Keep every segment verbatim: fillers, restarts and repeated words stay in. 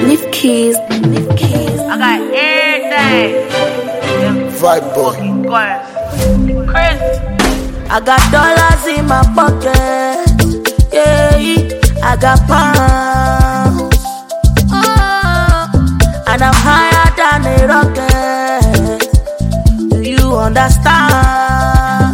Leaf keys, leaf keys. I got everything. Vibe boy. Chris. I got dollars in my pocket. Yeah, I got pounds. Oh, and I'm higher than a rocket. Do you understand?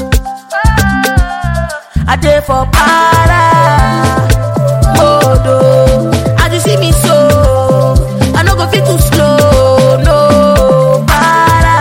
I did for para. Modo. As you see me so, I no go fit too slow. No. Para.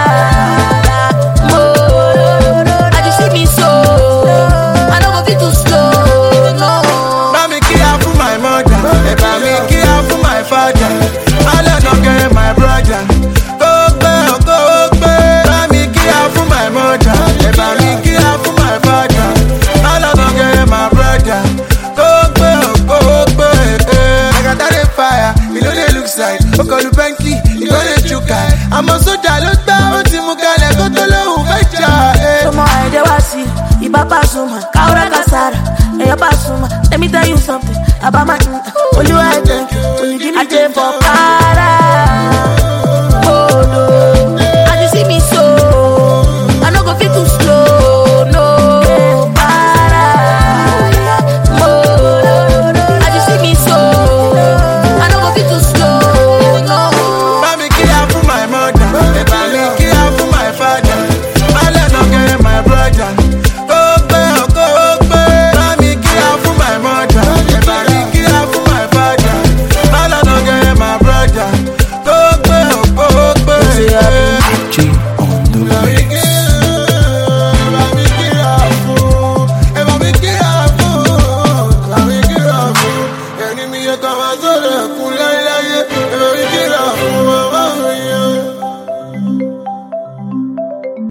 Modo. As you see me so, I no go fit too slow. No. Mami kia for my mother, if I make kia for my father, all I don't get my brother. Go go go go. Mami kia for my mother, if I make kia for my father, all I don't get my brother. Go go go go. I got that fire, you know they look side. Oko lu Bentley, you know they chuka. I'm also download down to Mugale, go to low becha. Come on, I was see. Iba Pasuma, Kaura Kasara, hey Pasuma. Let me tell you something about my. Only I thank you, only give me for power.